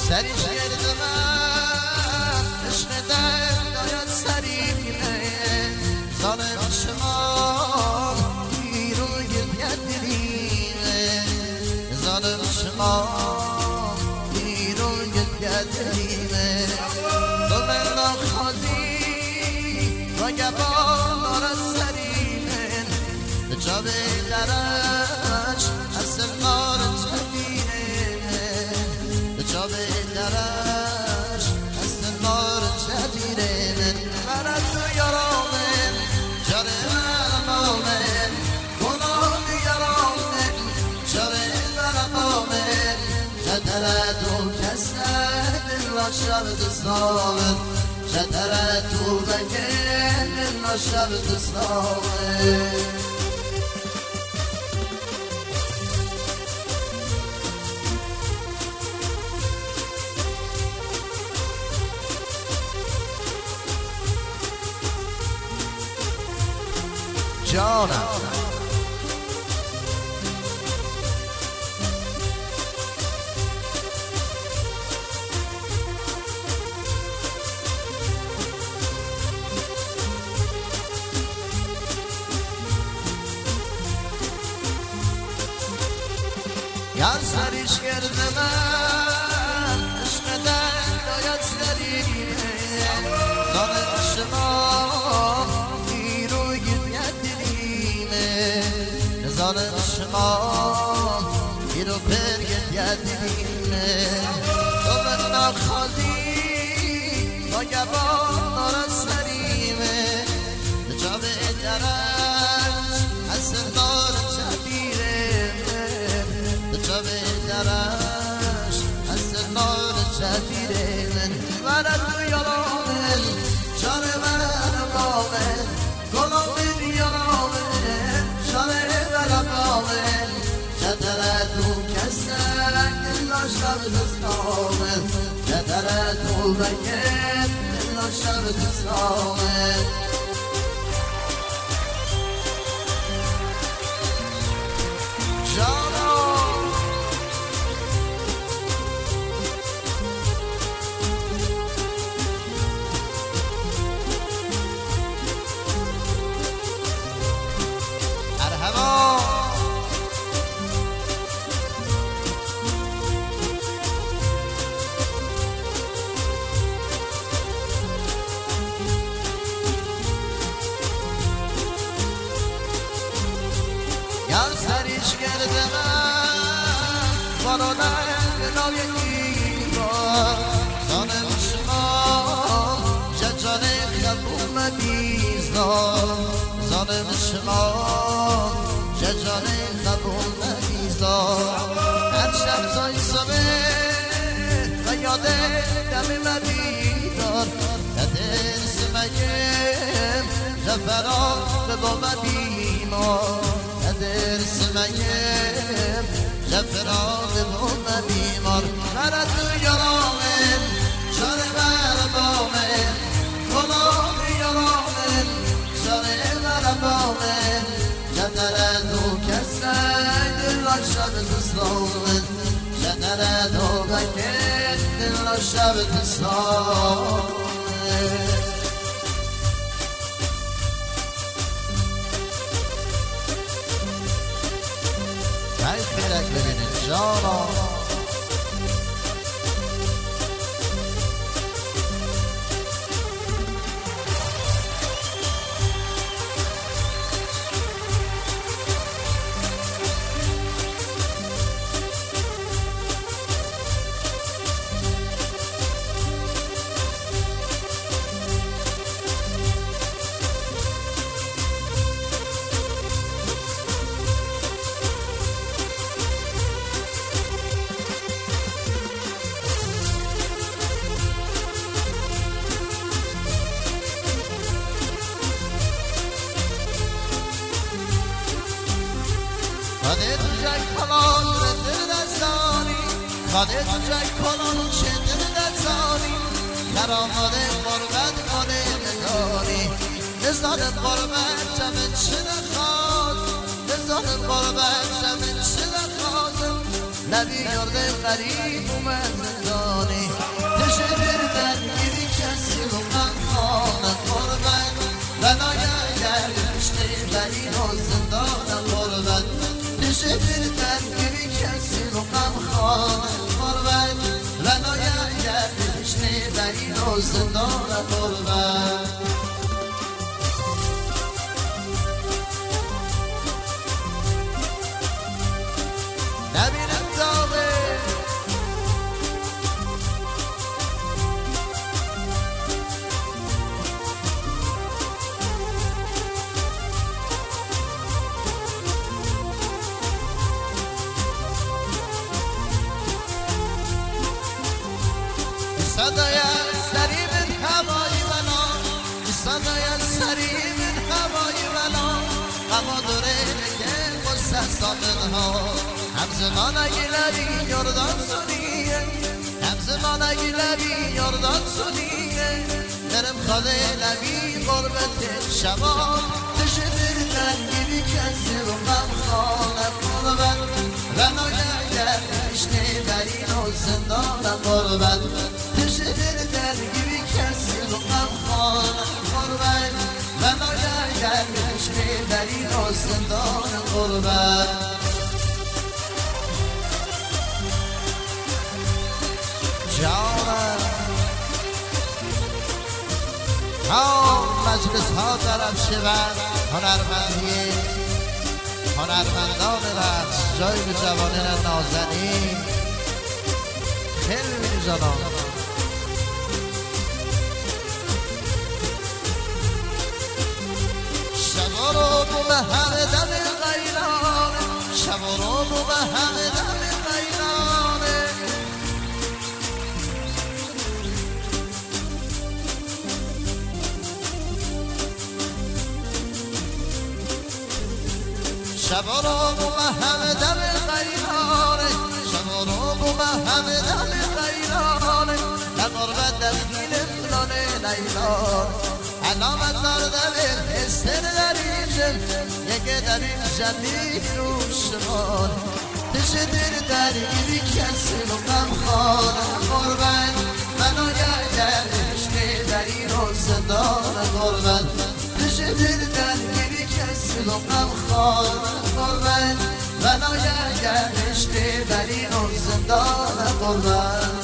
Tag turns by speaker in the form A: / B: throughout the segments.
A: سریش گرد من عشق داید سریمه ظالم شما بیروی بیدریمه ظالم شما بیروی بیدریمه تو من نخوادی و گبان آرد سریمه جا به درش اصل نار جدیره جا به درش اصل نار جدیره برد تو یارامه جاره مرمامه گناه یارامه جاره مرمامه جدرد و کسد دل شب دستامه جدرد و بگه دل شب دستامه جانم یار سریش گرد من عشق داید سریمه ظالم شما بیروی بیدریمه ظالم شما بیرو پرگ بیدریمه تو من نخوادی با گبان آرد سریمه جا به درش اصل نار جدیره جا به درش اصل نار جدیره برد تو یارامه جان من بامه گلام یارامه جان من بامه جدرد و کسک دل شب دستامه جدرد و بگه دل شب دستامه یار سریش گرد من بارو نگنای دیوار ظالم شما ججان خبوم بیزدار ظالم شما ججان خبوم بیزدار هر شب زای صبح و یاد دم مدیدار ندر سمگم جفران به با مدیمار درس مگم جفران بوم بیمار برد تو یارامه جان مرمامه گناه یارامه جان مرمامه جدرد و کسک دل شب دستامه جدرد و بگه دل شب دستامه خیرک ببینید جانا خاده تو جای کلان دل دستانی خاده تو جای کلان چه دل دستانی کرامات قربت خاده نداری نزار قربت جمع چه نخواد نزار قربت جمع چه نخواد نبی یارد قریب اومد زندانی و زندان قربت نبینم داغه صدای سری من هوای بلان صدای سری من هوای بلان اما دوره نگه قصه سامن ها همزمان اگلبی یردان سنیه همزمان اگلبی یردان سنیه درم خاله لبی قربت شما تشدر تنگیبی کسی و من خانه قربت و ناگر اشنه برین و زندان قربت تشدر تنگیبی کسی و من خانه قربت و ناگر اشنه برین و زندان قربت جانم ها مجلس ها طرف شود هنرمندان رقص جای به جوانان نازنین خیلی می‌جانم شب و رو به همه دم غیرانه شب و رو به همه دم غیرانه شب و رو به همه دم غیرانه شب و رو به همه دم غیرانه نقربت دخیل فلانه لیلان علامت داردم استر دریجم یک درین جلی روشمان تشدر درگیری کسی رو غم خانه قربان منو گردشته درین و زندان قربان تشدر درگیری کسی رو غم خانه قربان منو گردشته درین و زندان قربان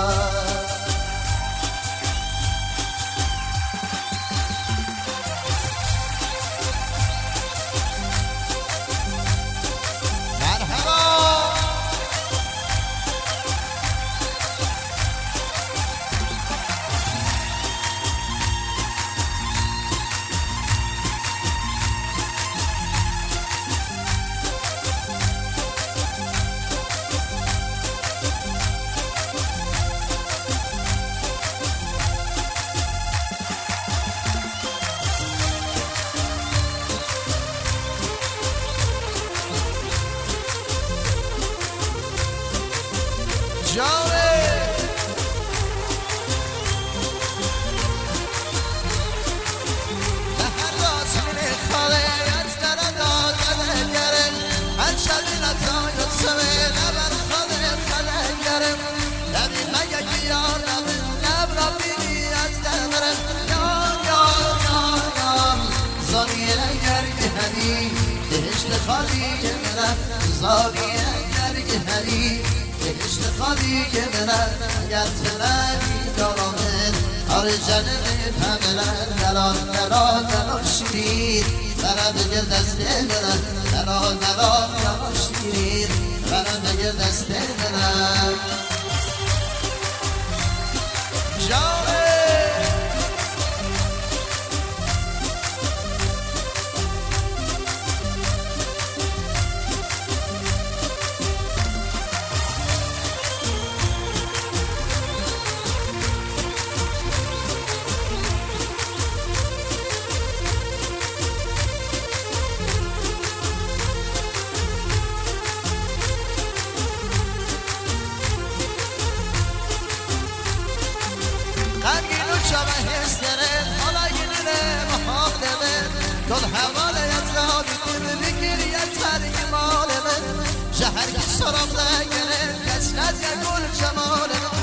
A: زاویه گرگ هری بهشت خالی که برد اگر تنمی دارامن آره جنم پملن نران شیرین برم بگر دسته برم نران شیرین برم بگر دسته برم جانه دل حواله ازادی که بگیری از ترک مال من شهر که سرم نگره کس نزد گل جمال من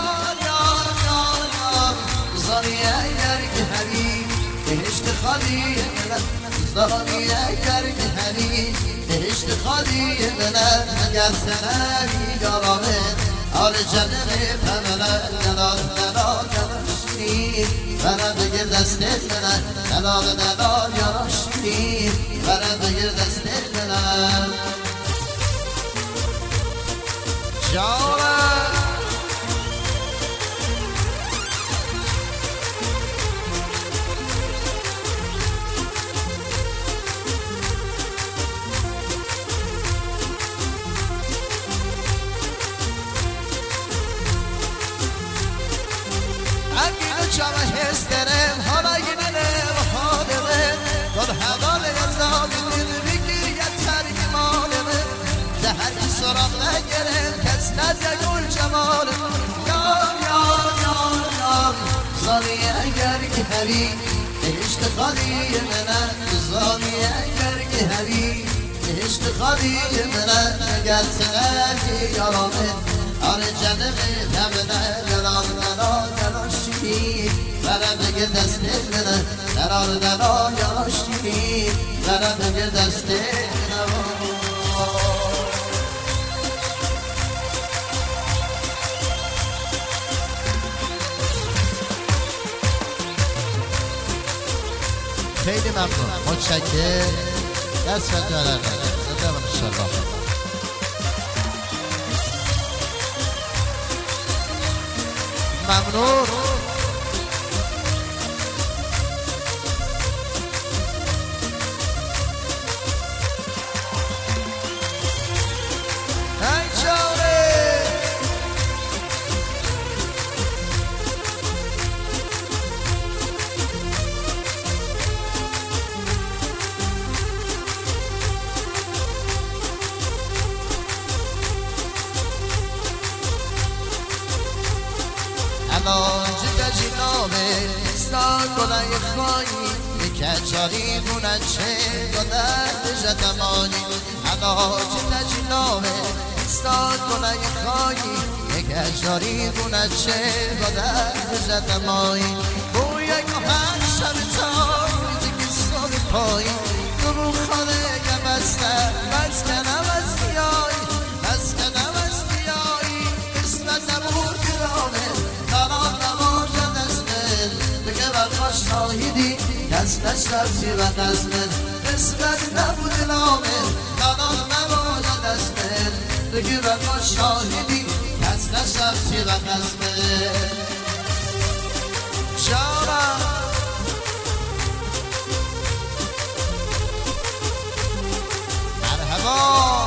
A: یار زانیه گرگ همی بهشت خالی من زانیه گرگ همی بهشت خالی من اگر سنمی دارامه آل جنم پمنه نران شیرین برم بگیر دستت منم دلال دلال یارا شیرین برم بگیر دستت منم جانم شما هسترم حالا گیرم حالمه دل حوال یزامی بگیر یه ترک مالمه زهر که سراغ نگرم کس نزد گل جمالم یار یار یار یار زامی اگر که هوی بهشت خالی منم زامی اگر که هوی بهشت خالی منم اگر سنگی یارامه آره جنم تبنه دلال دلال دلال شیرین برم بگیر دستت منم دلال دلال یارا شیرین برم بگیر دستت منم خیلی ممنون متشکر دست و جلال زنده انشالله ممنون ای جانه جده جنابه استاد گلای خواهی بکچاری بونه چه گده جدمانی الا جده جنابه استاد گلای خواهی بکچاری بونه چه گده جدمانی بوی گوهر شب تا میزی کسان پایی درو خانه گمسته بس کنم از دیایی بس کنم از دیایی اسمت نبود گرامه شاهدی کس نشرفتی و قسمت قسمت نبود نامه دانان نباید اسمت بگی و شاهدی کس نشرفتی و قسمت شارم مرحبا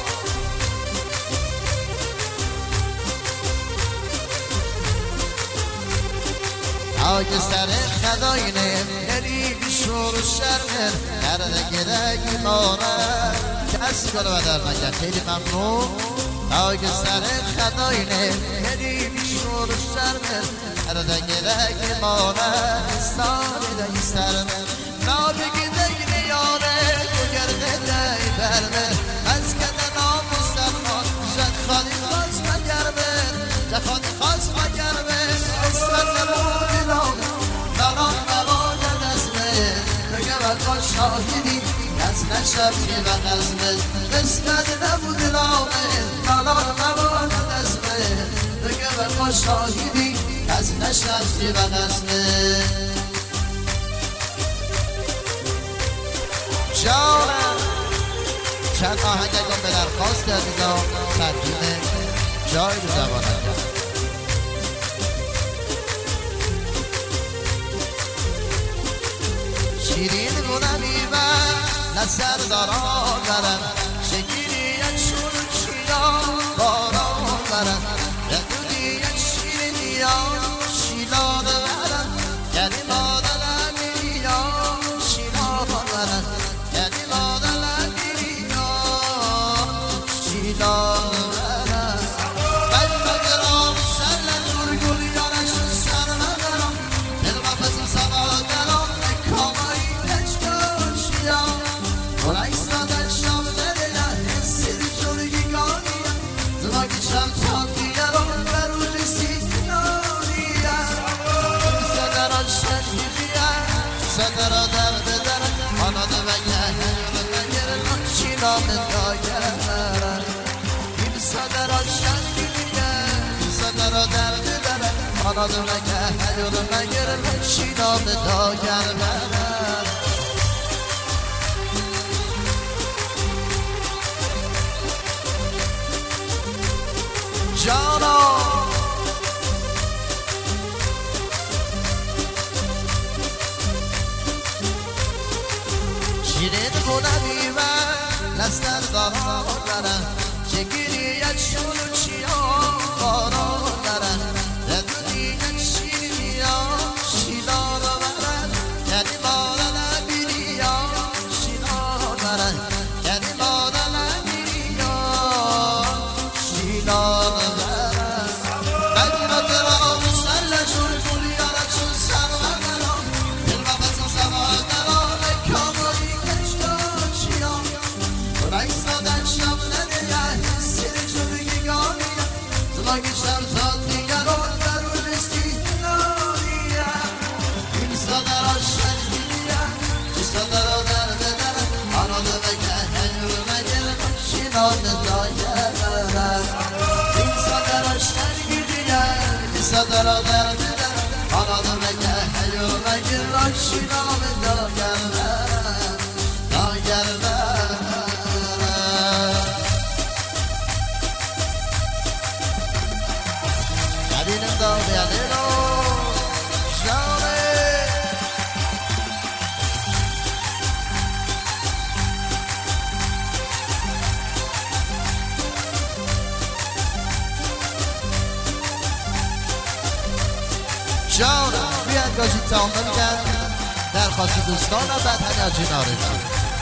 A: آگه سر خداینه یری بیشور و شرمن درده گرگ مانه کسی کنه و در مکن خیلی ممنون آگه سر خداینه یری بیشور و شرمن درده گرگ مانه سالی دهی سرمن نابگی دهی نیاره گرده دهی برمن از کده نام مسلمان جد خالی خواست مگرمن جد خالی خواست مگرمن اسمت نبود دلال نباید اسمت بگه بکن شاهدی کس نشفتی و قسمت قسمت نبود نامه دلال نباید اسمت بگه بکن شاهدی کس نشفتی و قسمت جانم چند آهنگ اگم به درخواست عزیزان ترجمه جای رو زبانم کرد شیرین بونمی من نسر داران برم شکیری یک شور چیلا باران برم ردودی یک شیرین یا شیلا برم یعنی مادلم یا شیلا برم یعنی مادلم یا شیلا برم من مگرام سر نور گلیانش سر مدرم دل مفزم سوال دلم کامایی صدرا در بدرم آنا دمگه بگرم چینا من داگرم این صدرا شنگیه صدرا در بدرم Anladım ki yoluma girmek şidanı da gelmeden Cana Şirin bunavi ve lester dağlara Çekiri yaşını çiyan dağlara Reddi yaşını ya şilana veren Kendi bağrana biri ya şilana veren Kendi bağrana biri ya şilana veren Belki batıra müselle şurkul yaraçın sarvagara Bilmemezin sarvagara Mekanı geçti çiyan Raysadan şamlede ya hissini çürüğü gâniye Zıla geçer tatlı yaron verul istinariye İmsadar aşer gidiye Cisadar o derde dere Anadolu gehen yürüme gelmek şinanı da yerler İmsadar aşer gidiye Cisadar o derde dere Anadolu gehen yürüme gelmek şinanı da yerler Da yerler Benim dağlayanın o şahane شانه بیاد باشید تعامل کرد درخواست دوستان و بعد همه آجین آرزو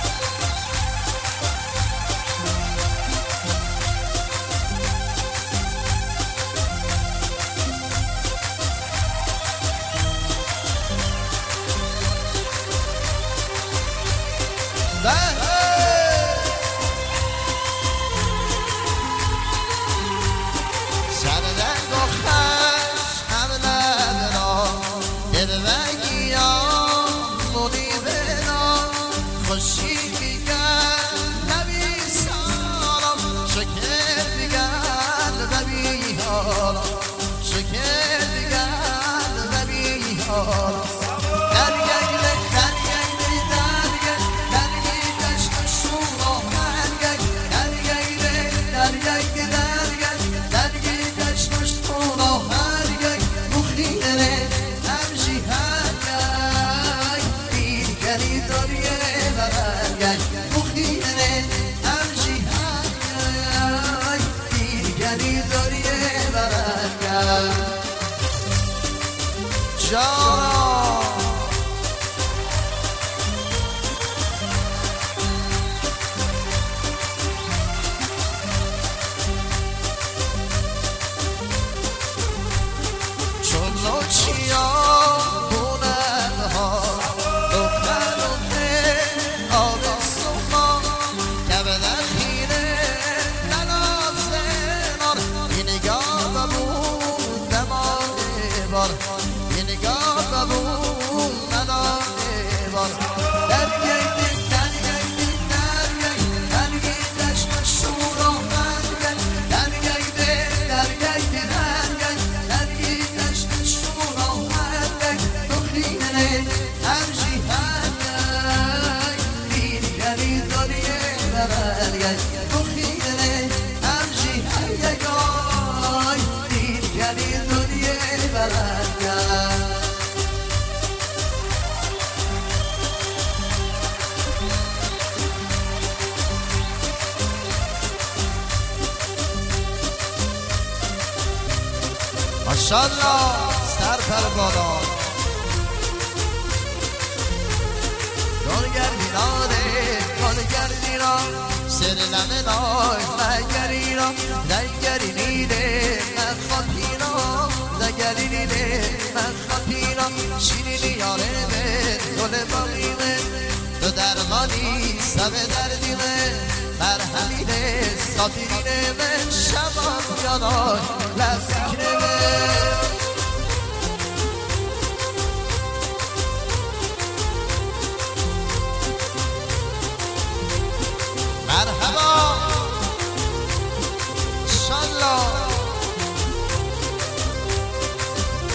A: ماشاءالله سر پر بالا دانگر بیناره دانگر دیرا سر لمنای نگریرا نگری نیده من خاطینا نگری نیده من خاطینا شیرینی یاره به دل باقیمه تو درمانی سب دردیمه مرهمینه ساتیرینه من شبان یادای لذکره مرحبا انشالله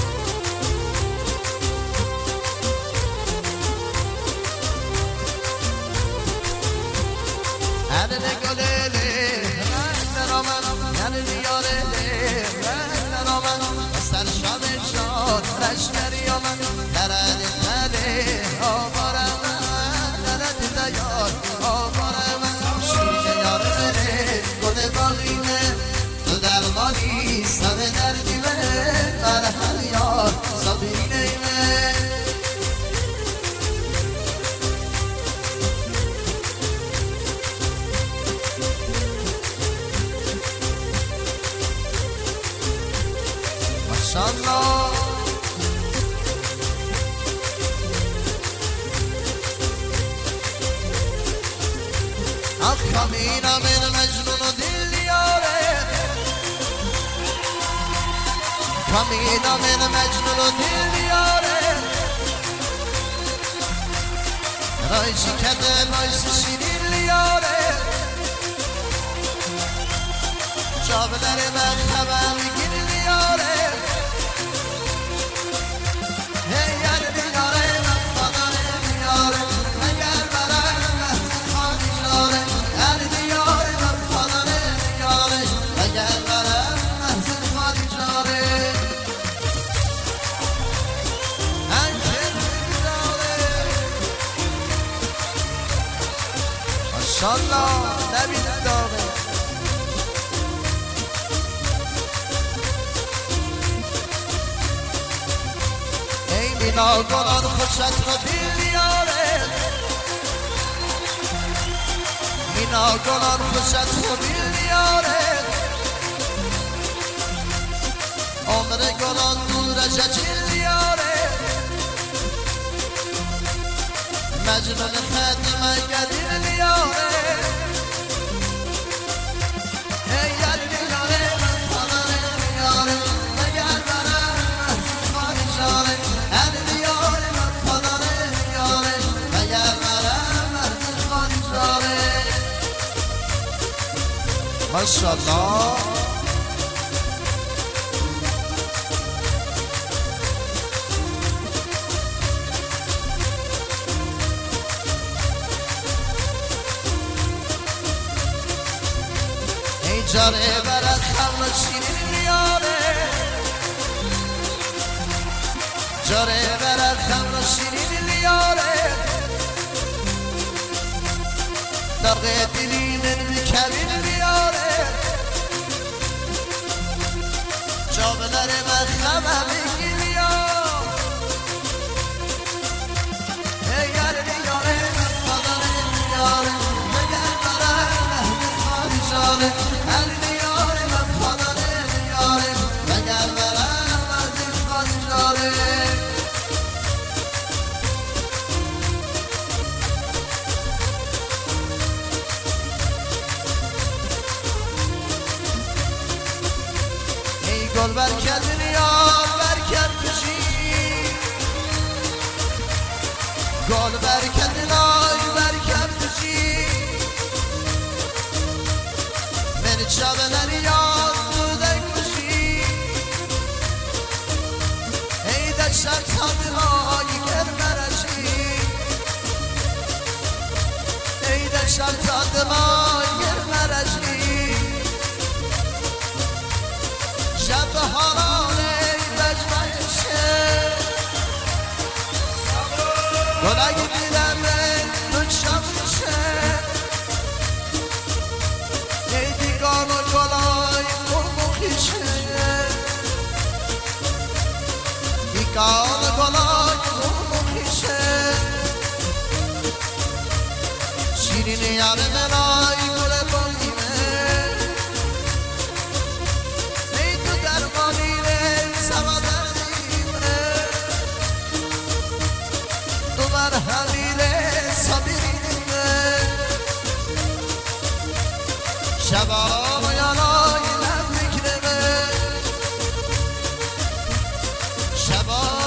A: در شب جان رشگری آمد درد تله آوارم درد دیار آوارم شیشه یار بره گل باقیمه تو درمانی سب دردیمه بر هر یار صابینه ماشاءالله کمینا من مجنون و دل یاره کمینا من مجنون و دل یاره رایشی کده رایش شیرین یاره جابلر مخبر گیر یاره هی یار یاره مفادار یاره مگر برای خانی یاره یار یاره مفادار یاره مگر برای خانی یاره انجل یاره ماشاءالله نبید داغه مینا گلان خوشت رو دل یاره مینا گلان خوشت رو دل یاره عمر گلان دور ججل یاره مجنون خدمه گدل یاره ای یاد یاره مفادر یاره مگر برم خانی جاره ماشاءالله ای جاره برد خمر شیرین یاره جاره برد خمر شیرین یاره درغ دلی من بکبین بیاره جابلر مخمه بگیر یار ای یار بیاره مفادر بیاره مگر برای خانی جاره هر بیاره مفادر بیاره مگر برای خانی جاره گل برکت نیار برکت کشی گل برکت نای برکت کشی من چابلر یاد دودن کشی ای دشت تابلای گرمرشی ای دشت تابلای گرمرشی شب حالانه بجمعشه گلای دیدمه تو شبشه ای دیگان و گلای مرموخیشه دیگان و گلای مرموخیشه شیرین یاره منای گل بانیمه همیره صبیرینه شبا و یالای نم بگیرمه شبا